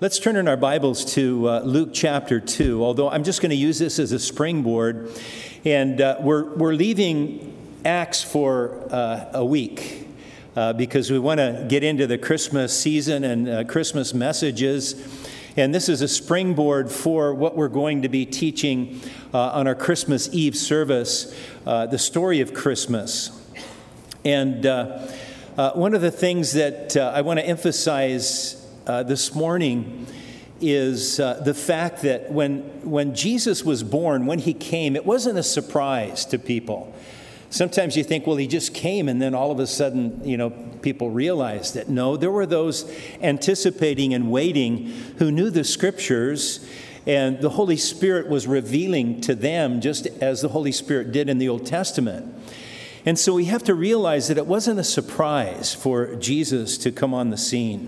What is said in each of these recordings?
Let's turn in our Bibles to Luke chapter 2, although I'm just going to use this as a springboard. And we're leaving Acts for a week because we want to get into the Christmas season and Christmas messages. And this is a springboard for what we're going to be teaching on our Christmas Eve service, the story of Christmas. And one of the things that I want to emphasize this morning is the fact that when Jesus was born, when he came, it wasn't a surprise to people. Sometimes you think, well, he just came and then all of a sudden, people realized it. No, there were those anticipating and waiting who knew the scriptures, and the Holy Spirit was revealing to them just as the Holy Spirit did in the Old Testament. And so we have to realize that it wasn't a surprise for Jesus to come on the scene.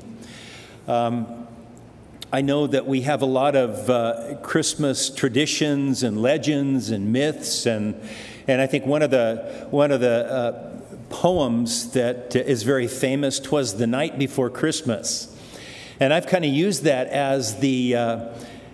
I know that we have a lot of Christmas traditions and legends and myths, and I think one of the poems that is very famous, "'Twas the Night Before Christmas," and I've kind of used that as the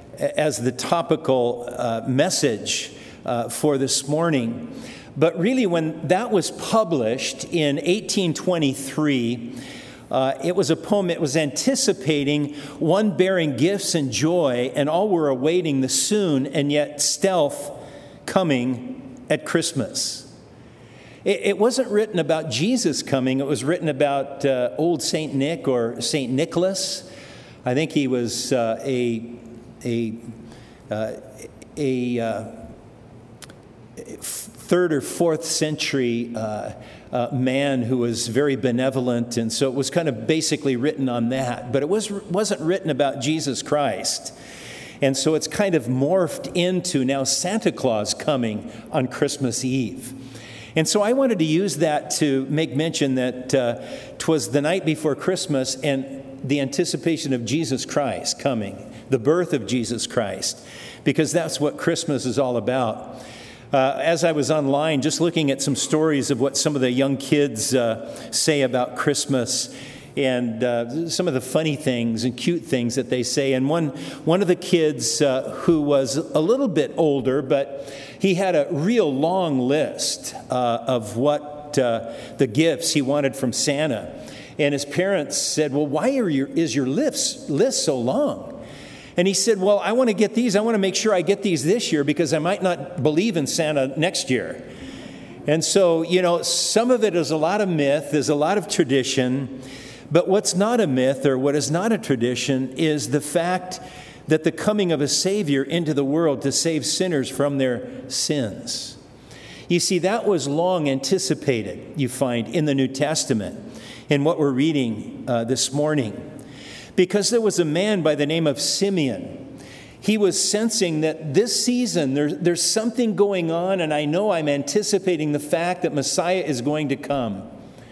topical message for this morning. But really, when that was published in 1823. It was a poem, it was anticipating one bearing gifts and joy, and all were awaiting the soon and yet stealth coming at Christmas. It wasn't written about Jesus coming, it was written about old St. Nick or St. Nicholas. I think he was a third or fourth century man who was very benevolent, and so it was kind of basically written on that. But it wasn't written about Jesus Christ. And so it's kind of morphed into now Santa Claus coming on Christmas Eve. And so I wanted to use that to make mention that 'twas the night before Christmas and the anticipation of Jesus Christ coming, the birth of Jesus Christ, because that's what Christmas is all about. As I was online, just looking at some stories of what some of the young kids say about Christmas, and some of the funny things and cute things that they say. And one of the kids who was a little bit older, but he had a real long list of what the gifts he wanted from Santa. And his parents said, "Well, why is your list so long?" And he said, "Well, I want to get these. I want to make sure I get these this year because I might not believe in Santa next year." And so, some of it is a lot of myth. There's a lot of tradition. But what's not a myth or what is not a tradition is the fact that the coming of a Savior into the world to save sinners from their sins. You see, that was long anticipated, you find, in the New Testament, in what we're reading this morning. Because there was a man by the name of Simeon. He was sensing that this season there's something going on, and I know I'm anticipating the fact that Messiah is going to come.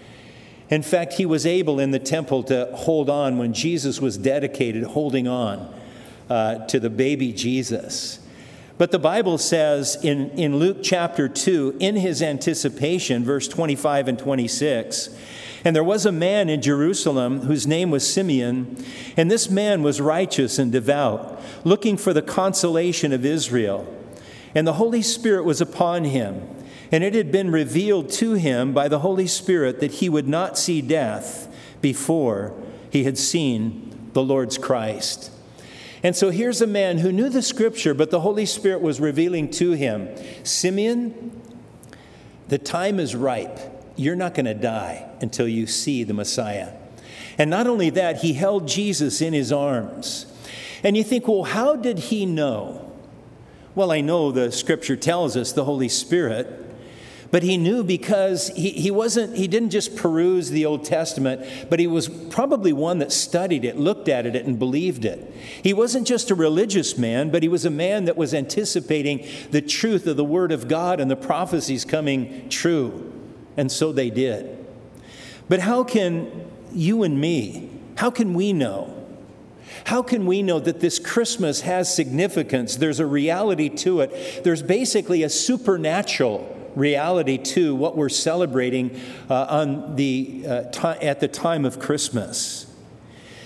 In fact, he was able in the temple to hold on when Jesus was dedicated, holding on to the baby Jesus. But the Bible says in Luke chapter 2, in his anticipation, verse 25 and 26, "And there was a man in Jerusalem whose name was Simeon, and this man was righteous and devout, looking for the consolation of Israel. And the Holy Spirit was upon him, and it had been revealed to him by the Holy Spirit that he would not see death before he had seen the Lord's Christ." And so here's a man who knew the Scripture, but the Holy Spirit was revealing to him, "Simeon, the time is ripe. You're not going to die until you see the Messiah." And not only that, he held Jesus in his arms. And you think, well, how did he know? Well, I know the Scripture tells us the Holy Spirit, but he knew because he didn't just peruse the Old Testament, but he was probably one that studied it, looked at it, and believed it. He wasn't just a religious man, but he was a man that was anticipating the truth of the Word of God and the prophecies coming true. And so they did. But how can you and me, how can we know? How can we know that this Christmas has significance? There's a reality to it. There's basically a supernatural reality to what we're celebrating at the time of Christmas.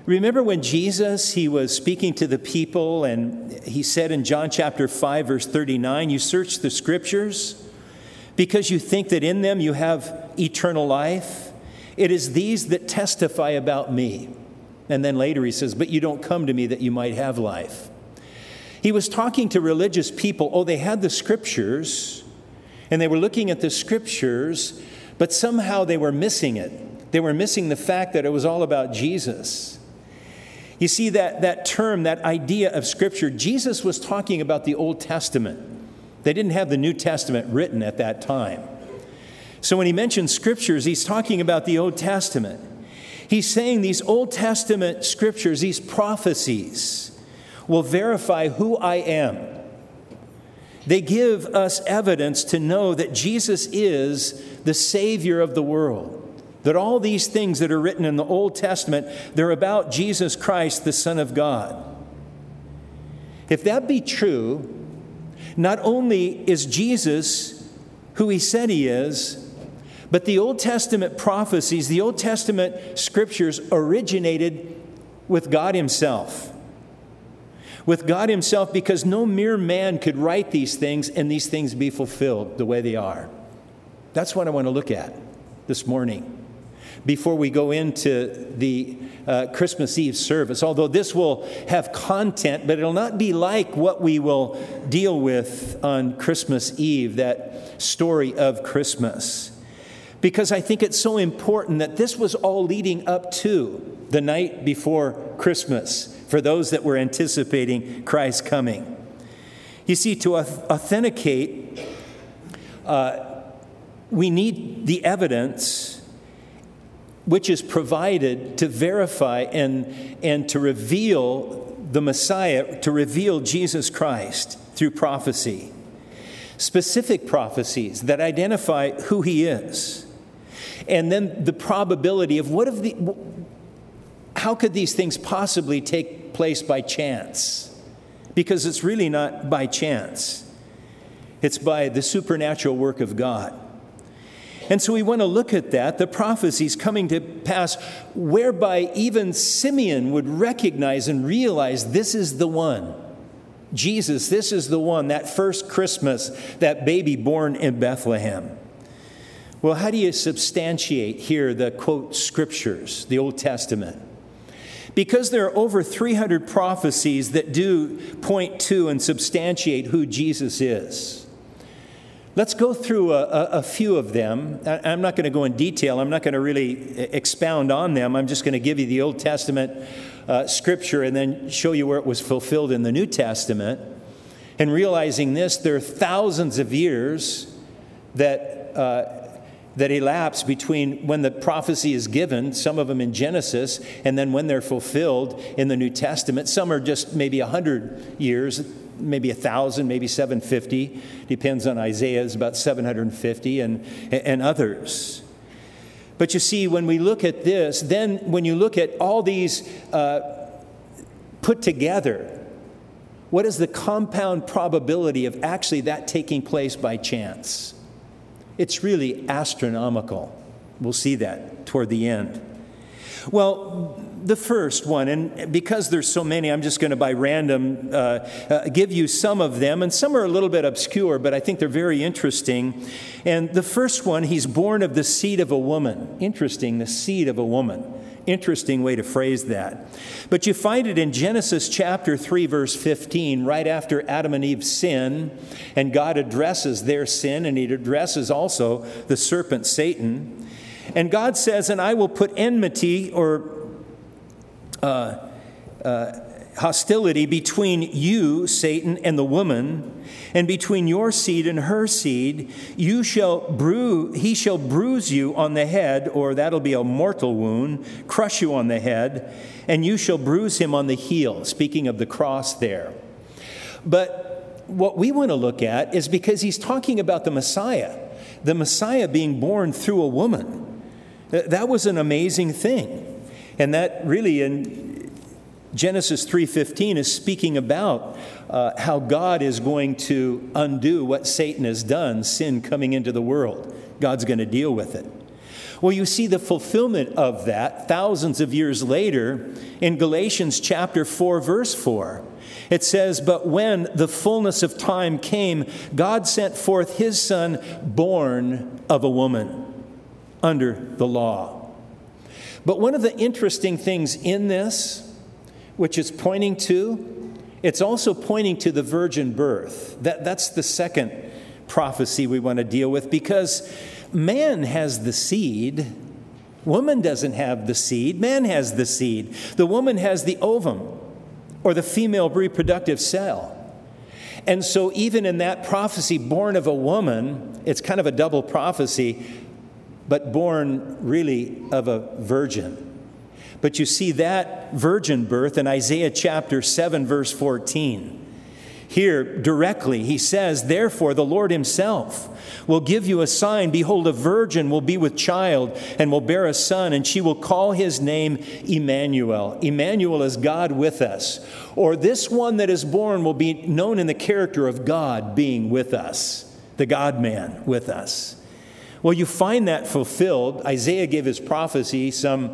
Remember when Jesus, he was speaking to the people, and he said in John chapter 5, verse 39, you search the scriptures because you think that in them you have eternal life. It is these that testify about me. And then later he says, but you don't come to me that you might have life. He was talking to religious people. Oh, they had the scriptures, and they were looking at the scriptures, but somehow they were missing it. They were missing the fact that it was all about Jesus. You see, that term, that idea of Scripture, Jesus was talking about the Old Testament. They didn't have the New Testament written at that time. So when he mentions Scriptures, he's talking about the Old Testament. He's saying these Old Testament Scriptures, these prophecies, will verify who I am. They give us evidence to know that Jesus is the Savior of the world. That all these things that are written in the Old Testament, they're about Jesus Christ, the Son of God. If that be true, not only is Jesus who he said he is, but the Old Testament prophecies, the Old Testament scriptures originated with God himself. With God himself, because no mere man could write these things and these things be fulfilled the way they are. That's what I want to look at this morning before we go into the Christmas Eve service. Although this will have content, but it'll not be like what we will deal with on Christmas Eve, that story of Christmas. Because I think it's so important that this was all leading up to the night before Christmas for those that were anticipating Christ's coming. You see, to authenticate, we need the evidence which is provided to verify and to reveal the Messiah, to reveal Jesus Christ through prophecy. Specific prophecies that identify who he is. And then the probability of how could these things possibly take place by chance? Because it's really not by chance. It's by the supernatural work of God. And so we want to look at that, the prophecies coming to pass, whereby even Simeon would recognize and realize this is the one. Jesus, this is the one, that first Christmas, that baby born in Bethlehem. Well, how do you substantiate here the, quote, scriptures, the Old Testament? Because there are over 300 prophecies that do point to and substantiate who Jesus is. Let's go through a few of them. I'm not going to go in detail. I'm not going to really expound on them. I'm just going to give you the Old Testament scripture and then show you where it was fulfilled in the New Testament. And realizing this, there are thousands of years that elapse between when the prophecy is given, some of them in Genesis, and then when they're fulfilled in the New Testament. Some are just maybe 100 years, maybe 1,000, maybe 750. Depends on Isaiah, it's about 750, and others. But you see, when we look at this, then when you look at all these put together, what is the compound probability of actually that taking place by chance? It's really astronomical. We'll see that toward the end. Well, the first one, and because there's so many, I'm just going to by random give you some of them, and some are a little bit obscure, but I think they're very interesting. And the first one, he's born of the seed of a woman. Interesting, the seed of a woman. Interesting way to phrase that. But you find it in Genesis chapter 3, verse 15, right after Adam and Eve sin, and God addresses their sin, and he addresses also the serpent Satan. And God says, and I will put enmity or hostility between you, Satan, and the woman, and between your seed and her seed. He shall bruise you on the head, or that'll be a mortal wound, crush you on the head, and you shall bruise him on the heel. Speaking of the cross there. But what we want to look at is because he's talking about the Messiah being born through a woman. That was an amazing thing. And that really in Genesis 3:15 is speaking about how God is going to undo what Satan has done, sin coming into the world. God's going to deal with it. Well, you see the fulfillment of that thousands of years later in Galatians chapter 4, verse 4. It says, "But when the fullness of time came, God sent forth his Son, born of a woman, under the law." But one of the interesting things in this, which it's pointing to, it's also pointing to the virgin birth. That's the second prophecy we want to deal with, because man has the seed. Woman doesn't have the seed. Man has the seed. The woman has the ovum, or the female reproductive cell. And so even in that prophecy, born of a woman, it's kind of a double prophecy, but born really of a virgin. But you see that virgin birth in Isaiah chapter 7, verse 14. Here, directly, he says, "Therefore the Lord himself will give you a sign. Behold, a virgin will be with child and will bear a son, and she will call his name Emmanuel." Emmanuel is God with us. Or this one that is born will be known in the character of God being with us, the God-man with us. Well, you find that fulfilled. Isaiah gave his prophecy some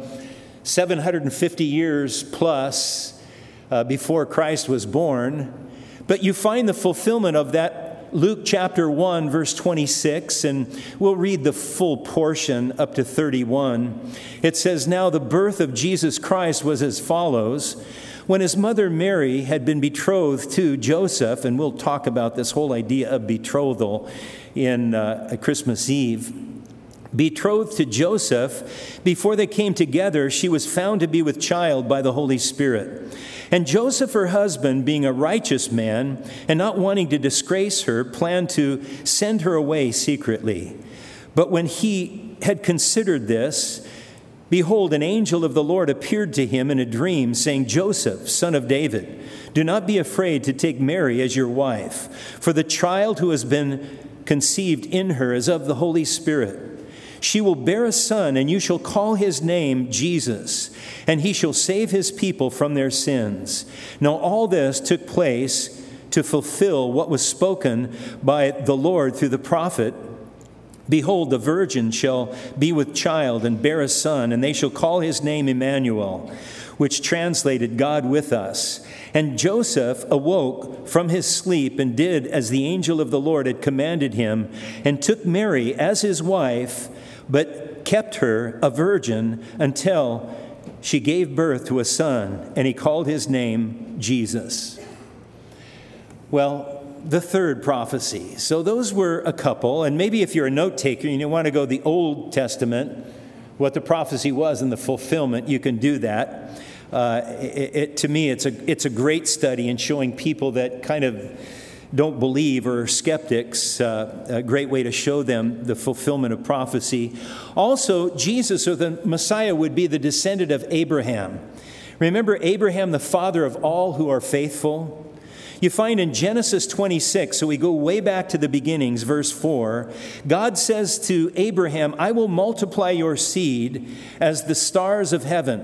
750 years plus before Christ was born. But you find the fulfillment of that Luke chapter 1, verse 26, and we'll read the full portion up to 31. It says, "Now the birth of Jesus Christ was as follows. When his mother Mary had been betrothed to Joseph," and we'll talk about this whole idea of betrothal in Christmas Eve, "betrothed to Joseph, before they came together, she was found to be with child by the Holy Spirit. And Joseph, her husband, being a righteous man and not wanting to disgrace her, planned to send her away secretly. But when he had considered this, behold, an angel of the Lord appeared to him in a dream, saying, 'Joseph, son of David, do not be afraid to take Mary as your wife, for the child who has been conceived in her is of the Holy Spirit. She will bear a son, and you shall call his name Jesus, and he shall save his people from their sins.' Now all this took place to fulfill what was spoken by the Lord through the prophet. 'Behold, the virgin shall be with child and bear a son, and they shall call his name Emmanuel,' which translated God with us. And Joseph awoke from his sleep and did as the angel of the Lord had commanded him, and took Mary as his wife, but kept her a virgin until she gave birth to a son, and he called his name Jesus." Well, the third prophecy. So those were a couple, and maybe if you're a note taker and you want to go the Old Testament, what the prophecy was and the fulfillment, you can do that. To me, it's a great study in showing people that kind of don't believe or are skeptics, a great way to show them the fulfillment of prophecy. Also, Jesus, or the Messiah, would be the descendant of Abraham. Remember Abraham, the father of all who are faithful? You find in Genesis 26, so we go way back to the beginnings, verse 4, God says to Abraham, "I will multiply your seed as the stars of heaven,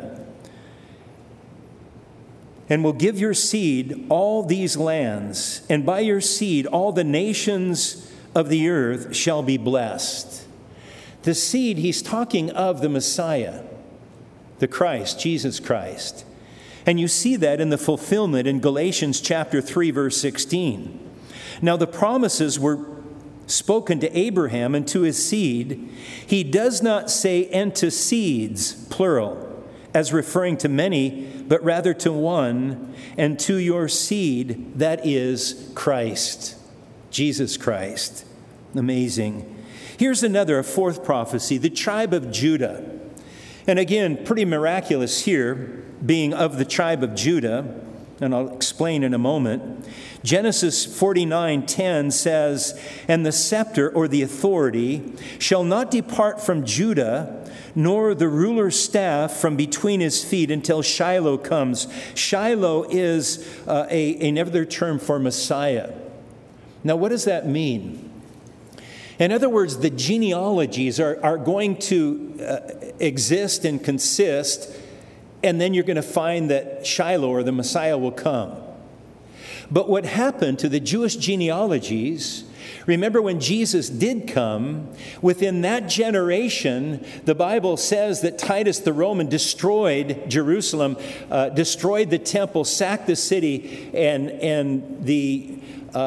and will give your seed all these lands, and by your seed all the nations of the earth shall be blessed." The seed, he's talking of the Messiah, the Christ, Jesus Christ. And you see that in the fulfillment in Galatians chapter 3, verse 16. Now the promises were spoken to Abraham and to his seed. He does not say, "and to seeds," plural, as referring to many, but rather to one, "and to your seed," that is Christ, Jesus Christ. Amazing. Here's another, a fourth prophecy, the tribe of Judah. And again, pretty miraculous here, being of the tribe of Judah, and I'll explain in a moment. Genesis 49:10 says, "And the scepter," or the authority, "shall not depart from Judah, nor the ruler's staff from between his feet until Shiloh comes." Shiloh is another term for Messiah. Now, what does that mean? In other words, the genealogies are going to exist and consist, and then you're going to find that Shiloh, or the Messiah, will come. But what happened to the Jewish genealogies Remember, when Jesus did come, within that generation, the Bible says that Titus the Roman destroyed Jerusalem, destroyed the temple, sacked the city, and the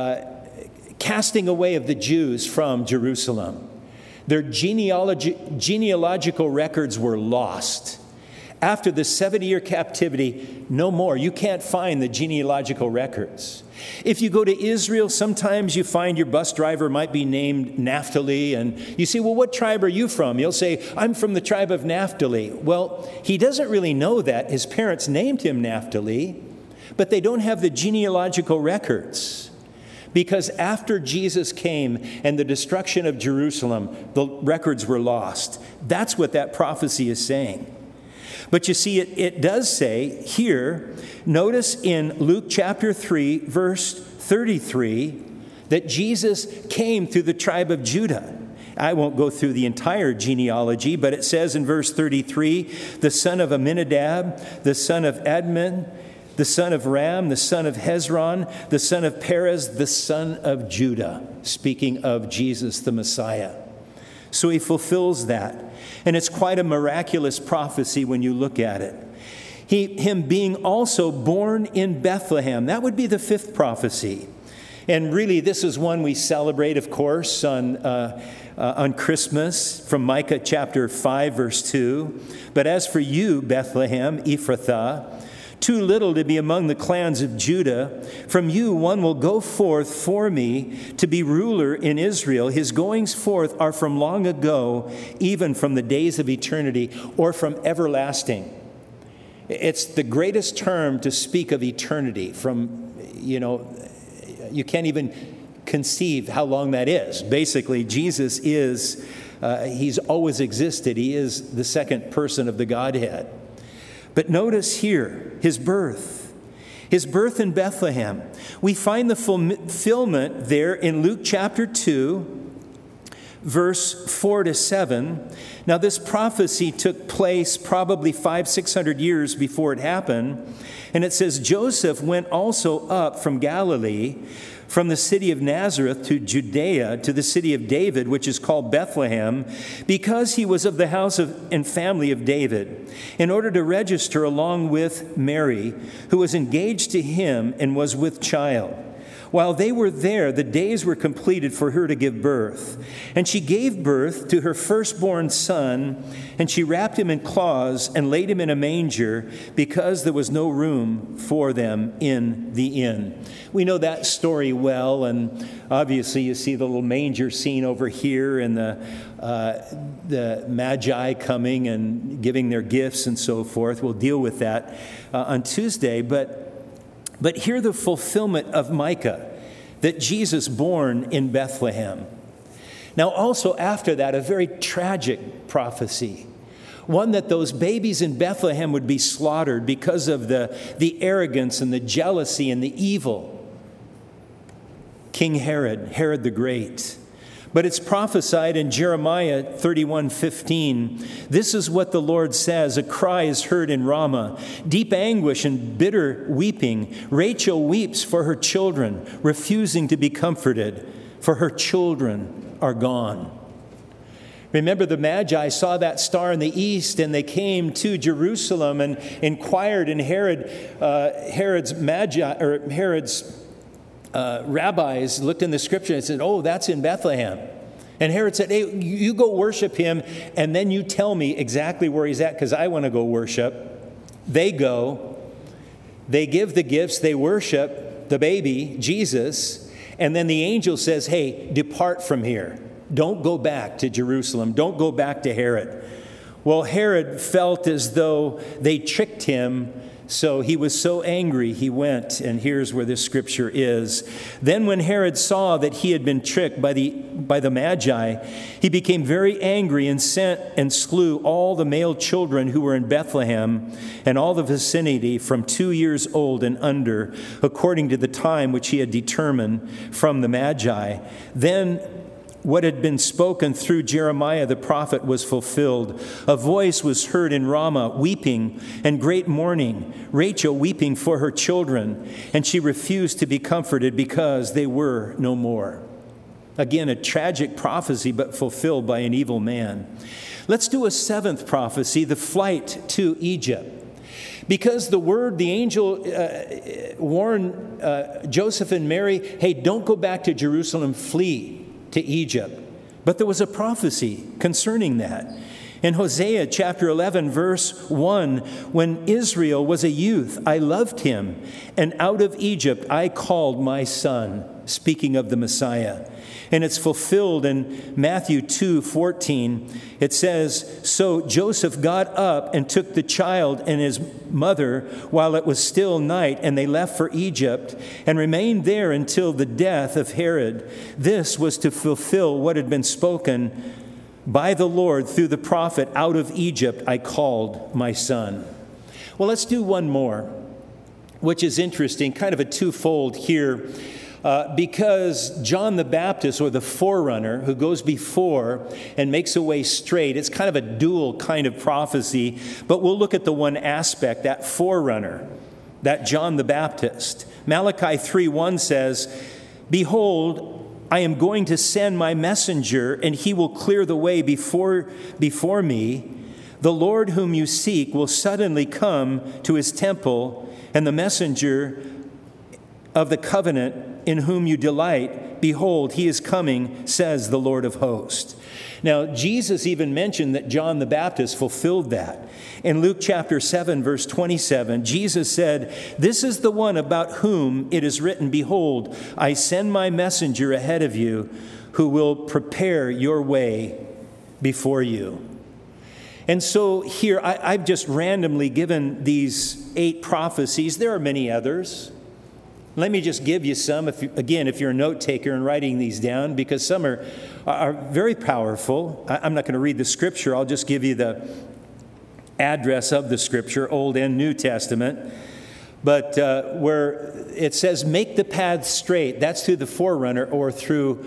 casting away of the Jews from Jerusalem. Their genealogical records were lost. After the 70-year captivity, no more. You can't find the genealogical records. If you go to Israel, sometimes you find your bus driver might be named Naphtali, and you say, well, what tribe are you from? He'll say, I'm from the tribe of Naphtali. Well, he doesn't really know that. His parents named him Naphtali, but they don't have the genealogical records. Because after Jesus came and the destruction of Jerusalem, the records were lost. That's what that prophecy is saying. But you see, it does say here, notice in Luke chapter 3, verse 33, that Jesus came through the tribe of Judah. I won't go through the entire genealogy, but it says in verse 33, the son of Amminadab, the son of Admin, the son of Ram, the son of Hezron, the son of Perez, the son of Judah, speaking of Jesus the Messiah. So he fulfills that. And it's quite a miraculous prophecy when you look at it. Him being also born in Bethlehem. That would be the fifth prophecy. And really, this is one we celebrate, of course, on Christmas, from Micah chapter 5, verse 2. But as for you, Bethlehem, Ephrathah, too little to be among the clans of Judah, from you one will go forth for me to be ruler in Israel. His goings forth are from long ago, even from the days of eternity, or from everlasting. It's the greatest term to speak of eternity. From, you can't even conceive how long that is. Basically, Jesus is, he's always existed. He is the second person of the Godhead. But notice here, his birth in Bethlehem. We find the fulfillment there in Luke chapter 2, verse 4 to 7. Now, this prophecy took place probably 500-600 years before it happened. And it says, Joseph went also up from Galilee, from the city of Nazareth to Judea, to the city of David, which is called Bethlehem, because he was of the house and family of David, in order to register along with Mary, who was engaged to him and was with child. While they were there, the days were completed for her to give birth. And she gave birth to her firstborn son, and she wrapped him in cloths and laid him in a manger, because there was no room for them in the inn. We know that story well, and obviously you see the little manger scene over here, and the Magi coming and giving their gifts and so forth. We'll deal with that on Tuesday, But hear the fulfillment of Micah, that Jesus born in Bethlehem. Now also after that, a very tragic prophecy. One that those babies in Bethlehem would be slaughtered because of the arrogance and the jealousy and the evil. King Herod the Great. But it's prophesied in Jeremiah 31:15. This is what the Lord says, a cry is heard in Ramah, deep anguish and bitter weeping. Rachel weeps for her children, refusing to be comforted, for her children are gone. Remember, the Magi saw that star in the east, and they came to Jerusalem and inquired, and Herod's rabbis looked in the scripture and said, oh, that's in Bethlehem. And Herod said, hey, you go worship him, and then you tell me exactly where he's at, because I want to go worship. They go, they give the gifts, they worship the baby, Jesus, and then the angel says, hey, depart from here. Don't go back to Jerusalem. Don't go back to Herod. Well, Herod felt as though they tricked him. So he was so angry, he went, and here's where this scripture is. Then when Herod saw that he had been tricked by the Magi, he became very angry and sent and slew all the male children who were in Bethlehem and all the vicinity from 2 years old and under, according to the time which he had determined from the Magi. Then what had been spoken through Jeremiah the prophet was fulfilled. A voice was heard in Ramah, weeping and great mourning, Rachel weeping for her children, and she refused to be comforted because they were no more. Again, a tragic prophecy, but fulfilled by an evil man. Let's do a seventh prophecy, the flight to Egypt. Because the angel warned Joseph and Mary, hey, don't go back to Jerusalem, flee to Egypt. But there was a prophecy concerning that. In Hosea chapter 11, verse 1, when Israel was a youth, I loved him, and out of Egypt I called my son, speaking of the Messiah. And it's fulfilled in Matthew 2:14. It says, so Joseph got up and took the child and his mother while it was still night, and they left for Egypt and remained there until the death of Herod. This was to fulfill what had been spoken by the Lord through the prophet, out of Egypt I called my son. Well, let's do one more, which is interesting, kind of a twofold here. Because John the Baptist, or the forerunner who goes before and makes a way straight, it's kind of a dual kind of prophecy, but we'll look at the one aspect, that forerunner, that John the Baptist. Malachi 3:1 says, behold, I am going to send my messenger, and he will clear the way before me. The Lord whom you seek will suddenly come to his temple, and the messenger of the covenant in whom you delight, behold, he is coming, says the Lord of hosts. Now, Jesus even mentioned that John the Baptist fulfilled that. In Luke chapter 7, verse 27, Jesus said, this is the one about whom it is written, behold, I send my messenger ahead of you who will prepare your way before you. And so here, I've just randomly given these 8 prophecies. There are many others. Let me just give you some, if you're a note taker and writing these down, because some are very powerful. I'm not going to read the scripture. I'll just give you the address of the scripture, Old and New Testament. But where it says, make the path straight, that's through the forerunner or through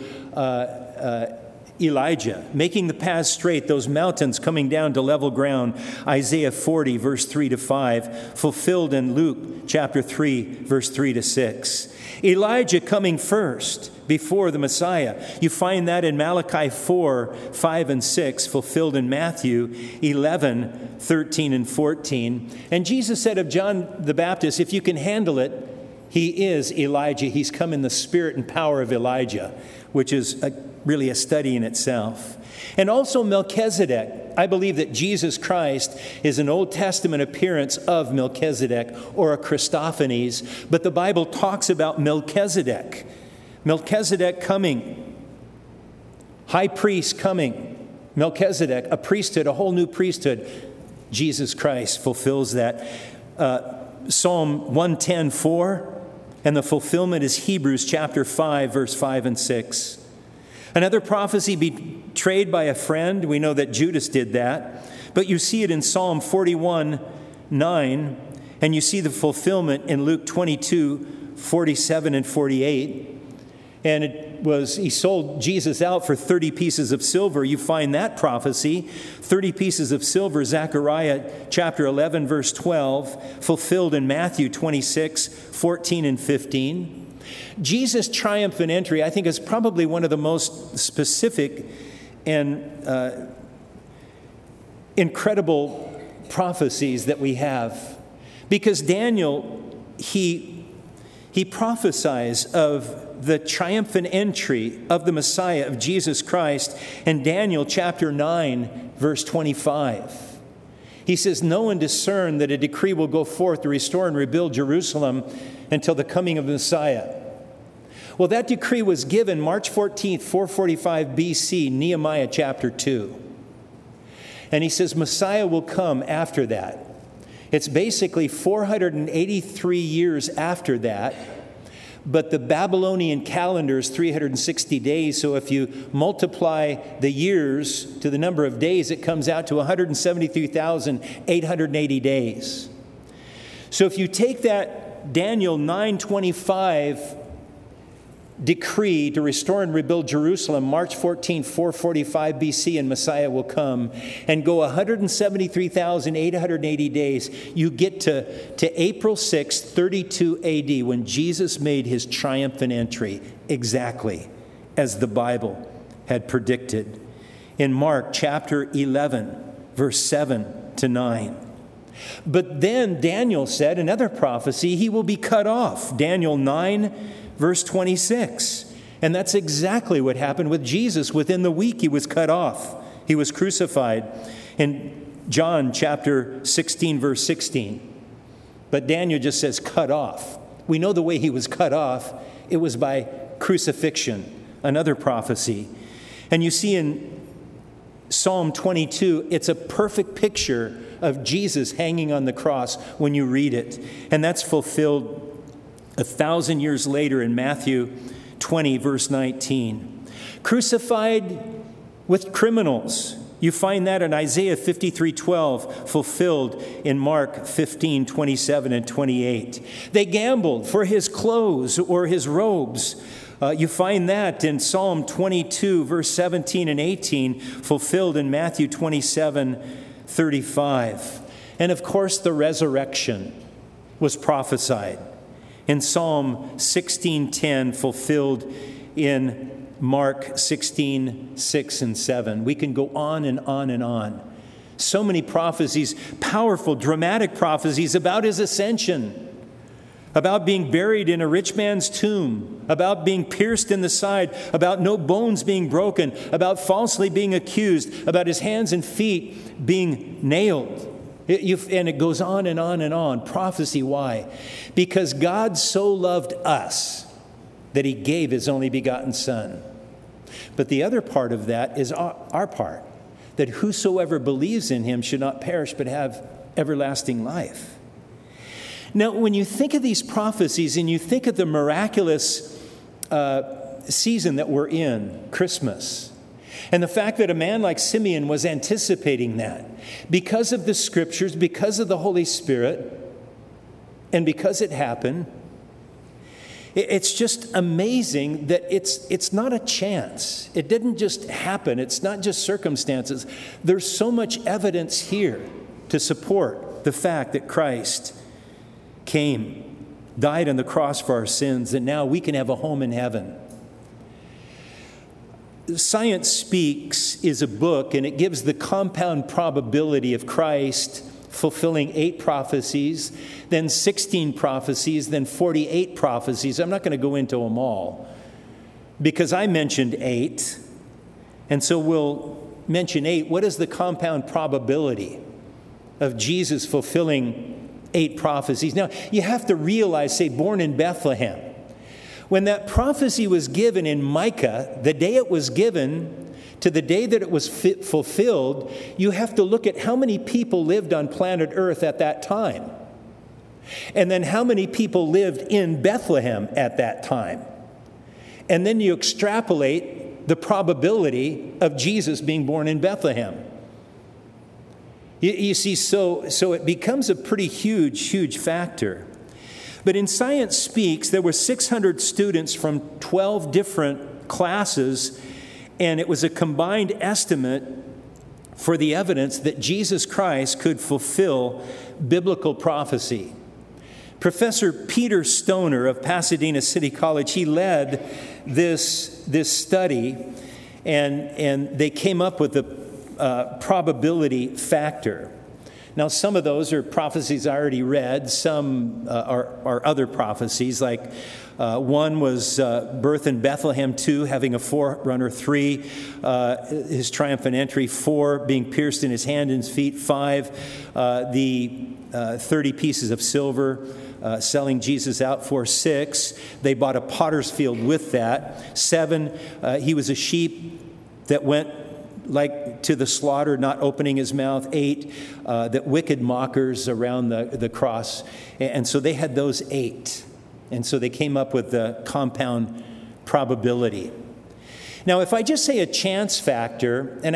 Elijah. Making the path straight, those mountains coming down to level ground, Isaiah 40, verse 3-5, fulfilled in Luke chapter 3, verse 3-6. Elijah coming first before the Messiah. You find that in Malachi 4, 5 and 6, fulfilled in Matthew 11, 13 and 14. And Jesus said of John the Baptist, if you can handle it, he is Elijah. He's come in the spirit and power of Elijah, which is really a study in itself. And also Melchizedek. I believe that Jesus Christ is an Old Testament appearance of Melchizedek, or a Christophanies, but the Bible talks about Melchizedek. Melchizedek coming, high priest coming, Melchizedek, a priesthood, a whole new priesthood. Jesus Christ fulfills that. Psalm 110:4, and the fulfillment is Hebrews chapter 5, verse 5 and 6. Another prophecy betrayed by a friend. We know that Judas did that. But you see it in Psalm 41:9, and you see the fulfillment in Luke 22:47 and 48. And he sold Jesus out for 30 pieces of silver. You find that prophecy, 30 pieces of silver, Zechariah chapter 11, verse 12, fulfilled in Matthew 26:14 and 15. Jesus' triumphant entry, I think, is probably one of the most specific and incredible prophecies that we have. Because Daniel, he prophesies of the triumphant entry of the Messiah, of Jesus Christ, in Daniel chapter 9, verse 25. He says, "No one discerned that a decree will go forth to restore and rebuild Jerusalem until the coming of the Messiah." Well, that decree was given March 14th, 445 BC, Nehemiah chapter 2. And he says Messiah will come after that. It's basically 483 years after that. But the Babylonian calendar is 360 days, so if you multiply the years to the number of days, it comes out to 173,880 days. So if you take that Daniel 9:25 decree to restore and rebuild Jerusalem, March 14, 445 BC, and Messiah will come, and go 173,880 days, you get to April 6, 32 AD, when Jesus made his triumphant entry. Exactly. as the Bible had predicted. In Mark chapter 11, verse 7 to 9. But then Daniel said, another prophecy, he will be cut off. Daniel 9, verse 26. And that's exactly what happened with Jesus. Within the week, he was cut off. He was crucified. In John chapter 16, verse 16. But Daniel just says cut off. We know the way he was cut off. It was by crucifixion, another prophecy. And you see in Psalm 22, it's a perfect picture of Jesus hanging on the cross when you read it. And that's fulfilled 1,000 years later in Matthew 20, verse 19. Crucified with criminals. You find that in Isaiah 53:12, fulfilled in Mark 15:27 and 28. They gambled for his clothes or his robes. You find that in Psalm 22, verse 17 and 18, fulfilled in Matthew 27:35. And of course, the resurrection was prophesied in Psalm 16:10, fulfilled in Mark 16:6 and 7. We can go on and on and on. So many prophecies, powerful, dramatic prophecies about his ascension, about being buried in a rich man's tomb, about being pierced in the side, about no bones being broken, about falsely being accused, about his hands and feet being nailed. And it goes on and on and on. Prophecy, why? Because God so loved us that he gave his only begotten Son. But the other part of that is our part, that whosoever believes in him should not perish but have everlasting life. Now, when you think of these prophecies and you think of the miraculous season that we're in, Christmas, and the fact that a man like Simeon was anticipating that, because of the Scriptures, because of the Holy Spirit, and because it happened, it's just amazing that it's not a chance. It didn't just happen. It's not just circumstances. There's so much evidence here to support the fact that Christ came, died on the cross for our sins, and now we can have a home in heaven. Science Speaks is a book, and it gives the compound probability of Christ fulfilling 8 prophecies, then 16 prophecies, then 48 prophecies. I'm not going to go into them all because I mentioned 8, and so we'll mention 8. What is the compound probability of Jesus fulfilling 8 prophecies? Now, you have to realize, say, born in Bethlehem. When that prophecy was given in Micah, the day it was given to the day that it was fulfilled, you have to look at how many people lived on planet Earth at that time. And then how many people lived in Bethlehem at that time. And then you extrapolate the probability of Jesus being born in Bethlehem. You see, so it becomes a pretty huge factor. But in Science Speaks, there were 600 students from 12 different classes, and it was a combined estimate for the evidence that Jesus Christ could fulfill biblical prophecy. Professor Peter Stoner of Pasadena City College, he led this study, and they came up with the probability factor. Now, some of those are prophecies I already read. Some are other prophecies, like one was birth in Bethlehem, 2, having a forerunner, 3, his triumphant entry, 4, being pierced in his hand and his feet, 5, the 30 pieces of silver, selling Jesus out for, 6, they bought a potter's field with that, 7, he was a sheep that went like to the slaughter, not opening his mouth, 8, that wicked mockers around the cross. And so they had those 8. And so they came up with the compound probability. Now, if I just say a chance factor, and I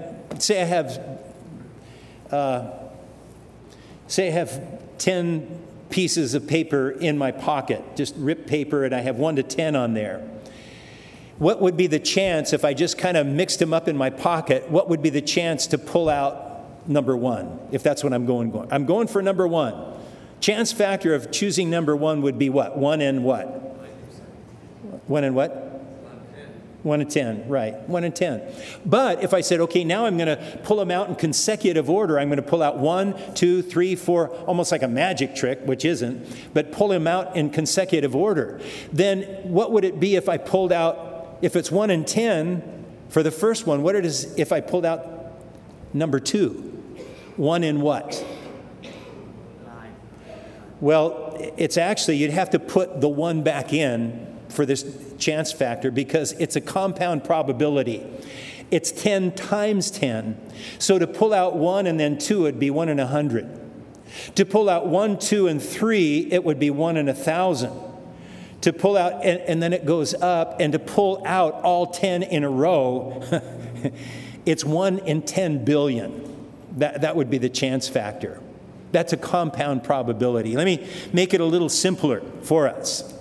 have 10 pieces of paper in my pocket, just ripped paper, and I have 1 to 10 on there. What would be the chance if I just kind of mixed them up in my pocket? What would be the chance to pull out number 1, if that's what I'm going? I'm going for number 1. Chance factor of choosing number 1 would be what? 1 and what? 1 and what? 1 in 10, right. 1 in 10. But if I said, okay, now I'm going to pull them out in consecutive order. I'm going to pull out 1, 2, 3, 4, almost like a magic trick, which isn't, but pull them out in consecutive order. Then what would it be if I pulled out, if it's 1 in 10 for the first one, what it is if I pulled out number 2? 1 in what? 9. Well, it's actually, you'd have to put the 1 back in for this chance factor because it's a compound probability. It's 10 times 10. So to pull out 1 and then 2, it'd be 1 in 100. To pull out 1, 2, and 3, it would be 1 in 1,000. To pull out, and then it goes up, and to pull out all 10 in a row, it's 1 in 10 billion. That would be the chance factor. That's a compound probability. Let me make it a little simpler for us.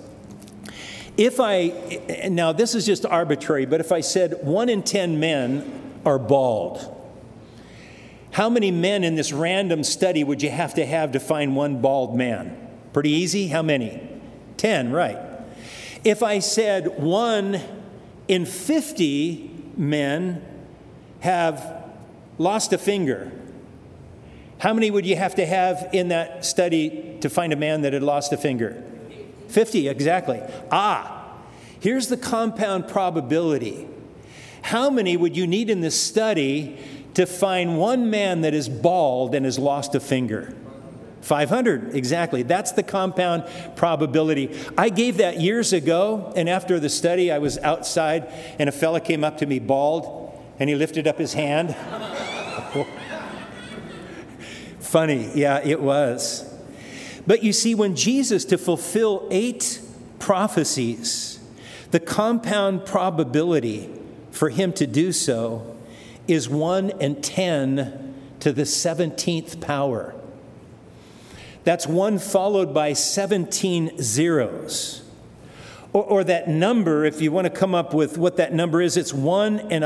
Now this is just arbitrary, but if I said 1 in 10 men are bald, how many men in this random study would you have to find one bald man? Pretty easy. How many? 10, right. If I said 1 in 50 men have lost a finger, how many would you have in that study to find a man that had lost a finger? 50, exactly. Here's the compound probability. How many would you need in this study to find one man that is bald and has lost a finger? 500, exactly. That's the compound probability. I gave that years ago, and after the study, I was outside, and a fella came up to me bald, and he lifted up his hand. Funny, yeah, it was. But you see, when Jesus, to fulfill 8 prophecies, the compound probability for him to do so is 1 in 10 to the 17th power. That's 1 followed by 17 zeros. Or that number, if you want to come up with what that number is, it's 1 in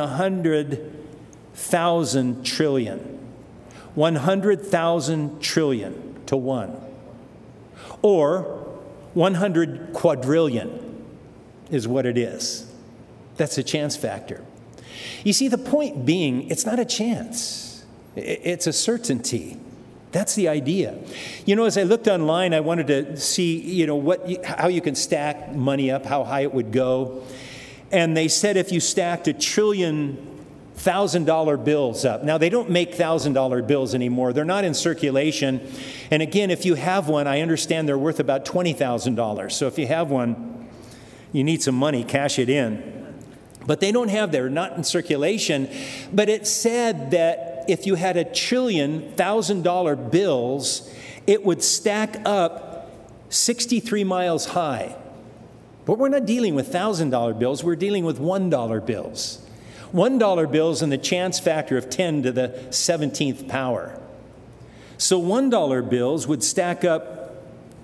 100,000 trillion. 100,000 trillion to 1. Or 100 quadrillion is what it is. That's a chance factor. You see, the point being, it's not a chance. It's a certainty. That's the idea. As I looked online, I wanted to see, how you can stack money up, how high it would go. And they said if you stacked $1 trillion $1,000 bills up. Now, they don't make $1,000 bills anymore. They're not in circulation. And again, if you have one, I understand they're worth about $20,000. So if you have one, you need some money, cash it in. But they don't have, they're not in circulation. But it said that if you had $1 trillion $1,000 bills, it would stack up 63 miles high. But we're not dealing with $1,000 bills. We're dealing with $1 bills. $1 bills and the chance factor of 10 to the 17th power. So $1 bills would stack up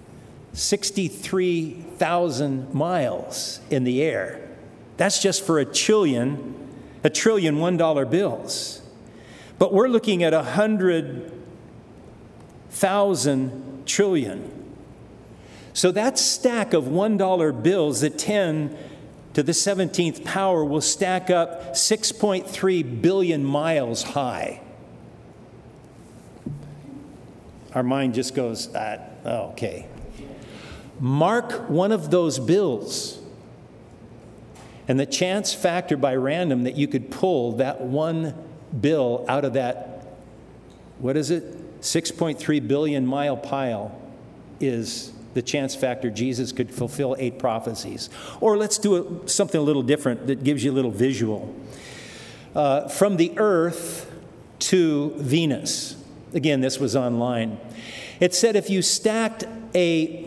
63,000 miles in the air. That's just for $1 trillion $1 bills. But we're looking at 100,000 trillion. So that stack of $1 bills, the 10 to the 17th power, will stack up 6.3 billion miles high. Our mind just goes, okay. Mark one of those bills, and the chance factor by random that you could pull that one bill out of that, 6.3 billion mile pile is the chance factor Jesus could fulfill 8 prophecies. Or let's do something a little different that gives you a little visual. From the Earth to Venus. Again, this was online. It said if you stacked a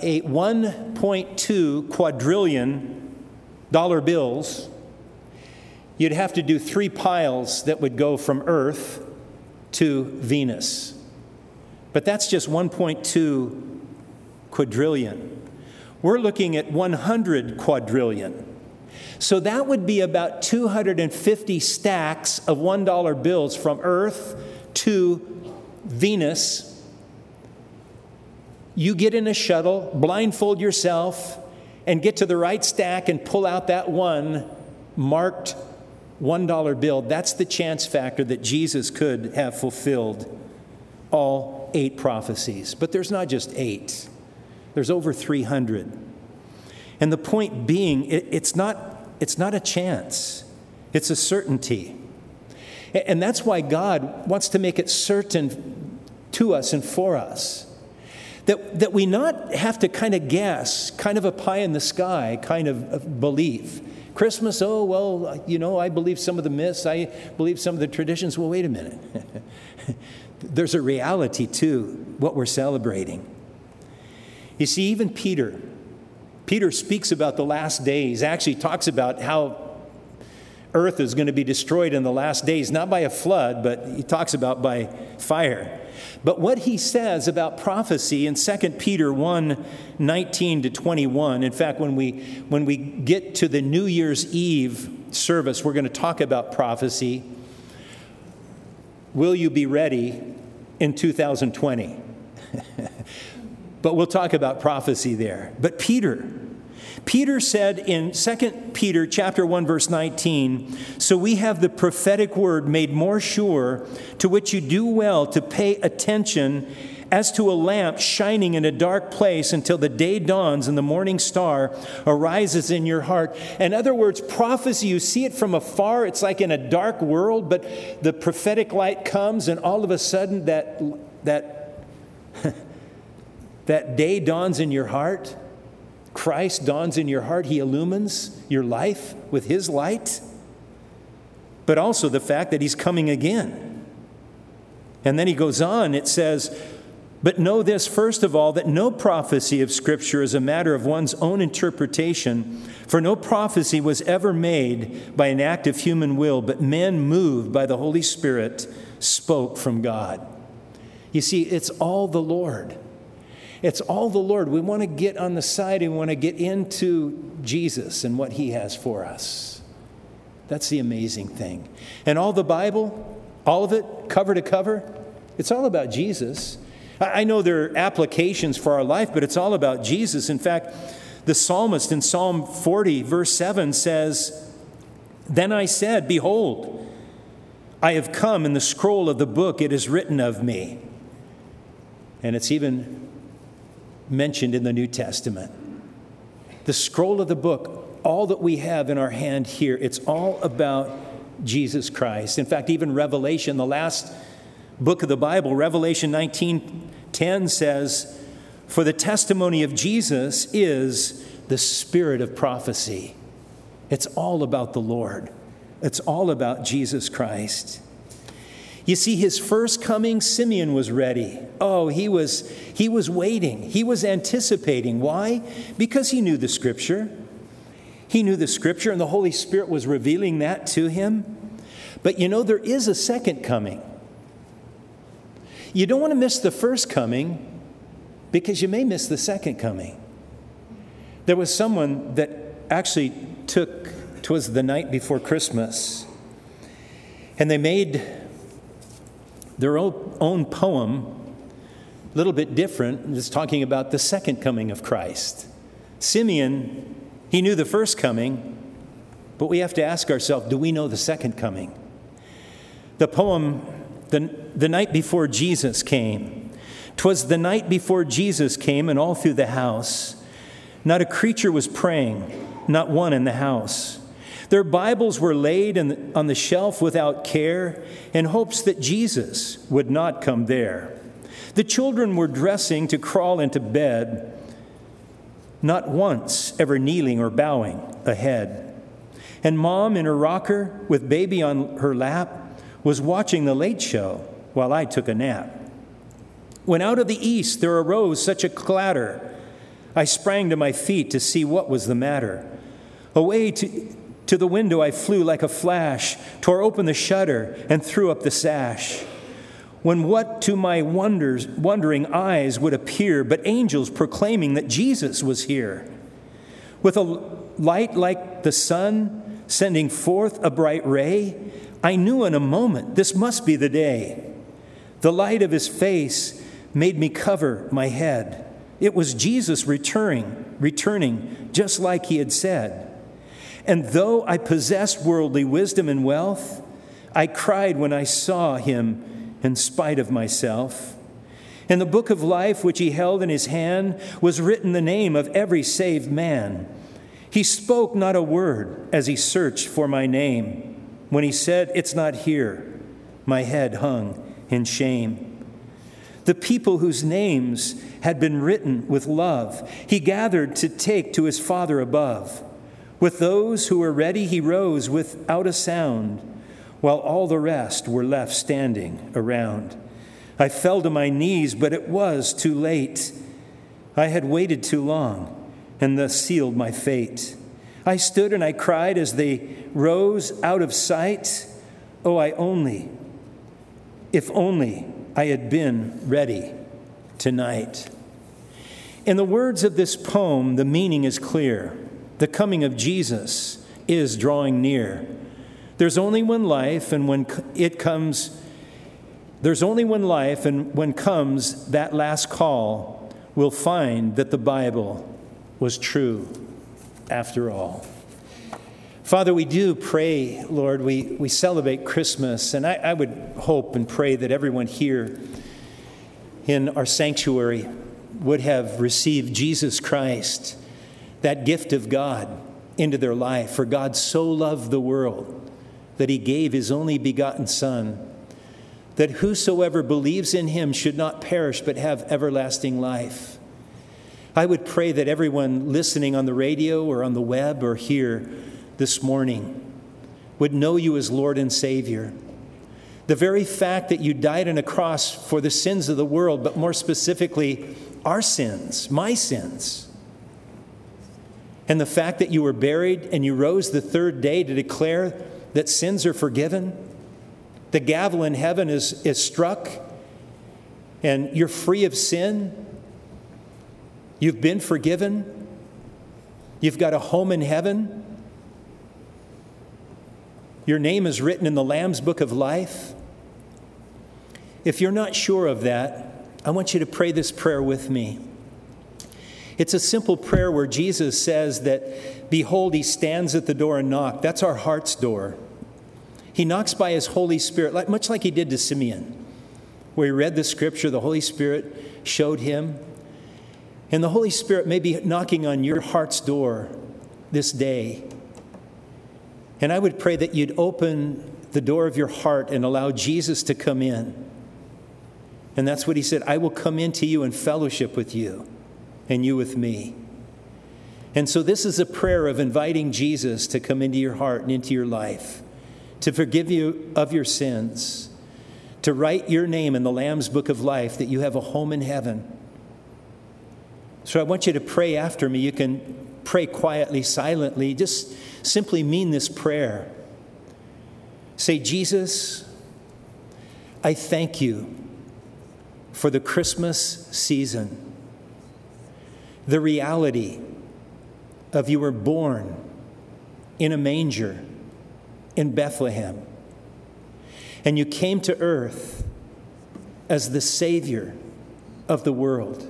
1.2 quadrillion dollar bills, you'd have to do 3 piles that would go from Earth to Venus. But that's just 1.2 quadrillion. We're looking at 100 quadrillion. So that would be about 250 stacks of $1 bills from Earth to Venus. You get in a shuttle, blindfold yourself, and get to the right stack and pull out that one, marked $1 bill, that's the chance factor that Jesus could have fulfilled all 8 prophecies. But there's not just 8. There's over 300. And the point being, it's not a chance. It's a certainty. And that's why God wants to make it certain to us and for us. That we not have to kind of guess, kind of a pie in the sky kind of belief. Christmas, oh, well, I believe some of the myths, I believe some of the traditions. Well, wait a minute. There's a reality to what we're celebrating. You see, even Peter speaks about the last days, actually talks about how earth is going to be destroyed in the last days, not by a flood, but he talks about by fire. But what he says about prophecy in 2 Peter 1:19-21, in fact, when we get to the New Year's Eve service, we're going to talk about prophecy. Will you be ready in 2020? But we'll talk about prophecy there. But Peter said in 2 Peter chapter 1, verse 19, so we have the prophetic word made more sure, to which you do well to pay attention as to a lamp shining in a dark place until the day dawns and the morning star arises in your heart. In other words, prophecy, you see it from afar. It's like in a dark world, but the prophetic light comes and all of a sudden that day dawns in your heart. Christ dawns in your heart. He illumines your life with His light. But also the fact that He's coming again. And then he goes on, it says, but know this, first of all, that no prophecy of Scripture is a matter of one's own interpretation, for no prophecy was ever made by an act of human will, but men moved by the Holy Spirit spoke from God. You see, it's all the Lord. It's all the Lord. We want to get on the side and we want to get into Jesus and what He has for us. That's the amazing thing. And all the Bible, all of it, cover to cover, it's all about Jesus. I know there are applications for our life, but it's all about Jesus. In fact, the psalmist in Psalm 40, verse 7 says, then I said, behold, I have come, in the scroll of the book it is written of me. And it's even mentioned in the New Testament. The scroll of the book, all that we have in our hand here, it's all about Jesus Christ. In fact, even Revelation, the last book of the Bible, Revelation 19:10 says, for the testimony of Jesus is the spirit of prophecy. It's all about the Lord. It's all about Jesus Christ. You see, His first coming, Simeon was ready. Oh, he was waiting. He was anticipating. Why? Because he knew the Scripture. He knew the Scripture, and the Holy Spirit was revealing that to him. But there is a second coming. You don't want to miss the first coming because you may miss the second coming. There was someone that actually twas the night before Christmas, and they made their own poem, a little bit different. It's talking about the second coming of Christ. Simeon, he knew the first coming, but we have to ask ourselves, do we know the second coming? The poem, the night before Jesus came. 'Twas the night before Jesus came, and all through the house, not a creature was praying, not one in the house. Their Bibles were laid on the shelf without care, in hopes that Jesus would not come there. The children were dressing to crawl into bed, not once ever kneeling or bowing ahead. And Mom, in her rocker with baby on her lap, was watching the Late Show while I took a nap. When out of the east there arose such a clatter, I sprang to my feet to see what was the matter. Away to the window I flew like a flash, tore open the shutter, and threw up the sash. When what to my wondering eyes would appear but angels proclaiming that Jesus was here. With a light like the sun, sending forth a bright ray, I knew in a moment this must be the day. The light of His face made me cover my head. It was Jesus returning just like He had said. And though I possessed worldly wisdom and wealth, I cried when I saw him in spite of myself. In the book of life which he held in his hand was written the name of every saved man. He spoke not a word as he searched for my name. When he said, "It's not here," my head hung in shame. The people whose names had been written with love, he gathered to take to his Father above. With those who were ready, he rose without a sound, while all the rest were left standing around. I fell to my knees, but it was too late. I had waited too long, and thus sealed my fate. I stood and I cried as they rose out of sight. Oh, if only I had been ready tonight. In the words of this poem, the meaning is clear. The coming of Jesus is drawing near. There's only one life, and when comes that last call, we'll find that the Bible was true after all. Father, we do pray, Lord, we celebrate Christmas, and I would hope and pray that everyone here in our sanctuary would have received Jesus Christ, that gift of God, into their life. For God so loved the world that he gave his only begotten Son, that whosoever believes in him should not perish but have everlasting life. I would pray that everyone listening on the radio or on the web or here this morning would know you as Lord and Savior. The very fact that you died on a cross for the sins of the world, but more specifically, our sins, my sins. And the fact that you were buried and you rose the third day to declare that sins are forgiven. The gavel in heaven is struck and you're free of sin. You've been forgiven. You've got a home in heaven. Your name is written in the Lamb's Book of Life. If you're not sure of that, I want you to pray this prayer with me. It's a simple prayer where Jesus says that, "Behold, he stands at the door and knocks." That's our heart's door. He knocks by his Holy Spirit, much like he did to Simeon, where he read the scripture, the Holy Spirit showed him. And the Holy Spirit may be knocking on your heart's door this day. And I would pray that you'd open the door of your heart and allow Jesus to come in. And that's what he said, "I will come into you and fellowship with you, and you with me." And so this is a prayer of inviting Jesus to come into your heart and into your life, to forgive you of your sins, to write your name in the Lamb's Book of Life, that you have a home in heaven. So I want you to pray after me. You can pray quietly, silently. Just simply mean this prayer. Say, "Jesus, I thank you for the Christmas season, the reality of you were born in a manger in Bethlehem, and you came to earth as the Savior of the world.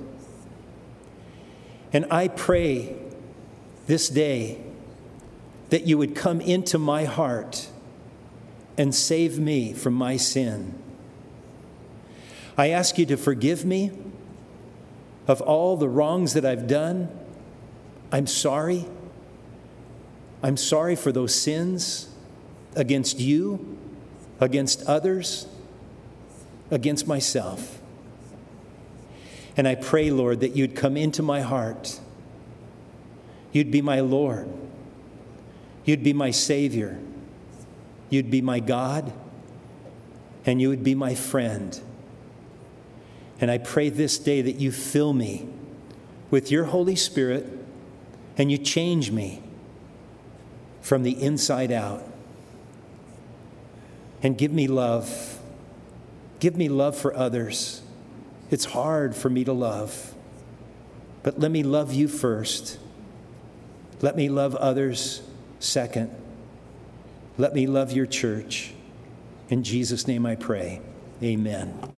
And I pray this day that you would come into my heart and save me from my sin. I ask you to forgive me of all the wrongs that I've done. I'm sorry. I'm sorry for those sins against you, against others, against myself. And I pray, Lord, that you'd come into my heart. You'd be my Lord. You'd be my Savior. You'd be my God. And you would be my friend. And I pray this day that you fill me with your Holy Spirit and you change me from the inside out. And give me love. Give me love for others. It's hard for me to love. But let me love you first. Let me love others second. Let me love your church. In Jesus' name I pray. Amen.